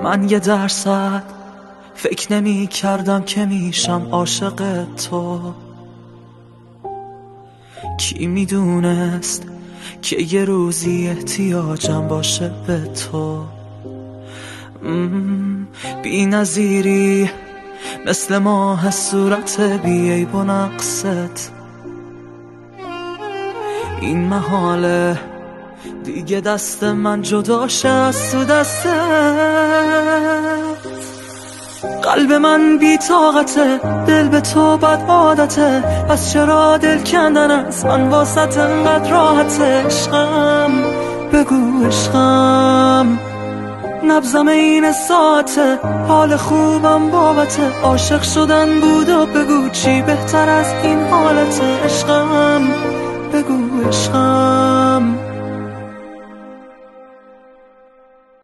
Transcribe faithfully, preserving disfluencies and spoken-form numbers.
من یه درصد فکر نمی کردم که میشم عاشق تو. کی میدونست که یه روزی احتیاجم باشه به تو. بی نظیری مثل ماه صورت بی عیب و نقصت. این محاله دیگه دست من جداشه از تو دستت. قلب من بی طاقته، دل به تو بد عادته، پس چرا دل کندن از من واسط انقدر راحته. عشقم بگو عشقم، نبضم این ساعته، حال خوبم بابته. عاشق شدن بود و بگو چی بهتر از این حالته. عشقم بگو عشقم.